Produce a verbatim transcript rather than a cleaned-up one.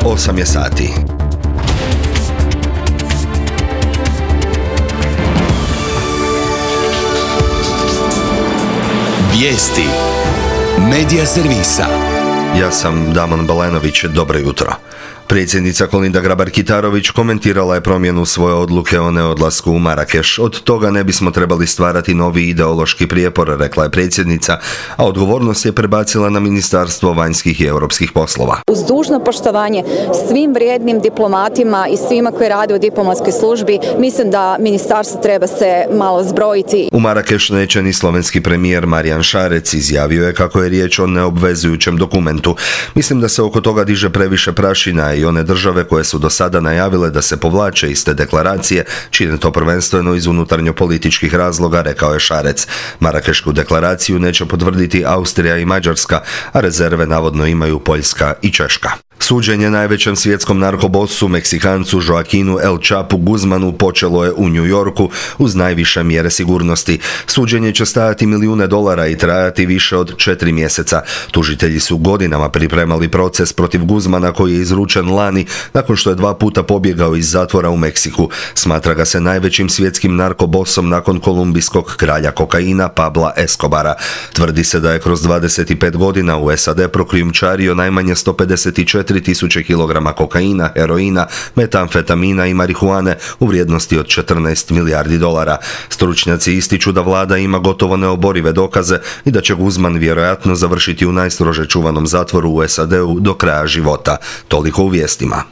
osam je sati. Vijesti Medija servisa. Ja sam Damon Balenović, dobro jutro. Predsjednica Kolinda Grabar-Kitarović komentirala je promjenu svoje odluke o neodlasku u Marakeš. Od toga ne bismo trebali stvarati novi ideološki prijepor, rekla je predsjednica, a odgovornost je prebacila na Ministarstvo vanjskih i europskih poslova. Uz dužno poštovanje svim vrijednim diplomatima i svima koji rade u diplomatskoj službi, mislim da ministarstvo treba se malo zbrojiti. U Marakeš neće ni slovenski premijer Marjan Šarec, izjavio je kako je riječ o neobvezujućem dokumentu. Mislim da se oko toga diže previše prašina i one države koje su do sada najavile da se povlače iz te deklaracije čine to prvenstveno iz unutarnjo-političkih razloga, rekao je Šarec. Marakešku deklaraciju neće potvrditi Austrija i Mađarska, a rezerve navodno imaju Poljska i Češka. Suđenje najvećem svjetskom narkobosu, Meksikancu Joaquinu El Chapu Guzmanu, počelo je u New Yorku uz najviše mjere sigurnosti. Suđenje će stajati milijune dolara i trajati više od četiri mjeseca. Tužitelji su godinama pripremali proces protiv Guzmana koji je izručen lani nakon što je dva puta pobjegao iz zatvora u Meksiku. Smatra ga se najvećim svjetskim narkobosom nakon kolumbijskog kralja kokaina Pabla Escobara. Tvrdi se da je kroz dvadeset pet godina u S A D prokrijumčario najmanje sto pedeset četiri tisuće kilograma kokaina, heroina, metamfetamina i marihuane u vrijednosti od četrnaest milijardi dolara. Stručnjaci ističu da vlada ima gotovo neoborive dokaze i da će Guzman vjerojatno završiti u najstrože čuvanom zatvoru u S A D-u do kraja života. Toliko u vijestima.